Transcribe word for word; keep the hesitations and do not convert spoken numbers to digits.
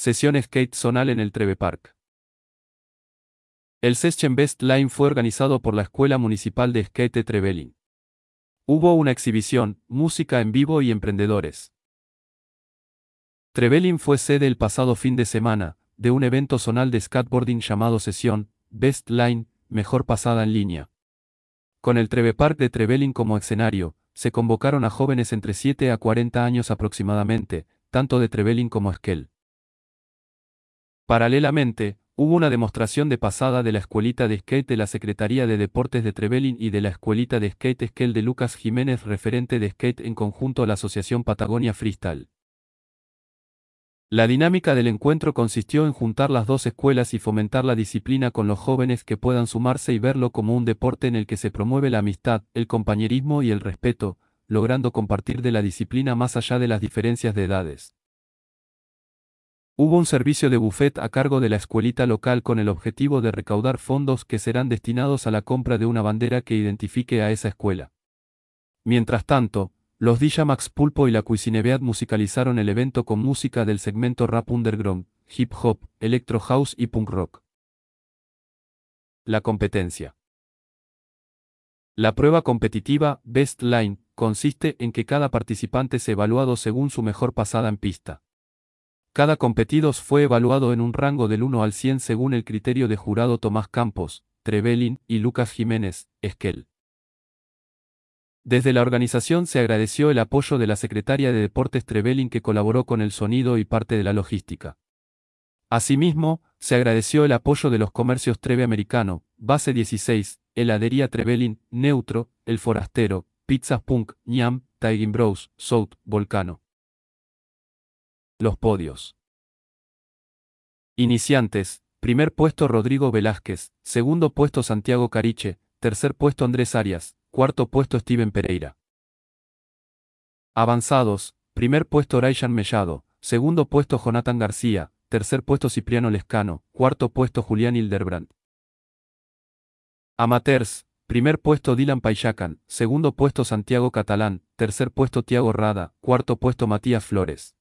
Sesión skate zonal en el Treve Park. El Session Best Line fue organizado por la Escuela Municipal de Skate de Trevelin. Hubo una exhibición, música en vivo y emprendedores. Trevelin fue sede el pasado fin de semana, de un evento zonal de skateboarding llamado Sesión Best Line, mejor pasada en línea. Con el Treve Park de Trevelin como escenario, se convocaron a jóvenes entre siete a cuarenta años aproximadamente, tanto de Trevelin como Esquel. Paralelamente, hubo una demostración de pasada de la Escuelita de Skate de la Secretaría de Deportes de Trevelin y de la Escuelita de Skate Esquel de Lucas Jiménez, referente de skate en conjunto a la Asociación Patagonia Freestyle. La dinámica del encuentro consistió en juntar las dos escuelas y fomentar la disciplina con los jóvenes que puedan sumarse y verlo como un deporte en el que se promueve la amistad, el compañerismo y el respeto, logrando compartir de la disciplina más allá de las diferencias de edades. Hubo un servicio de buffet a cargo de la escuelita local con el objetivo de recaudar fondos que serán destinados a la compra de una bandera que identifique a esa escuela. Mientras tanto, los D J Max Pulpo y la Cuisinebeat musicalizaron el evento con música del segmento rap underground, hip hop, electro house y punk rock. La competencia. La prueba competitiva, Best Line, consiste en que cada participante es evaluado según su mejor pasada en pista. Cada competidor fue evaluado en un rango del uno al cien según el criterio de jurado Tomás Campos, Trevelin y Lucas Jiménez, Esquel. Desde la organización se agradeció el apoyo de la Secretaria de Deportes Trevelin, que colaboró con el sonido y parte de la logística. Asimismo, se agradeció el apoyo de los comercios Treve Americano, Base dieciséis, Heladería Trevelin, Neutro, El Forastero, Pizzas Punk, Ñam, Taigin Bros, South, Volcano. Los podios. Iniciantes: primer puesto Rodrigo Velázquez, segundo puesto Santiago Cariche, tercer puesto Andrés Arias, cuarto puesto Steven Pereira. Avanzados: primer puesto Rayan Mellado, segundo puesto Jonathan García, tercer puesto Cipriano Lescano, cuarto puesto Julián Hildebrand. Amateurs: primer puesto Dylan Payacan, segundo puesto Santiago Catalán, tercer puesto Tiago Rada, cuarto puesto Matías Flores.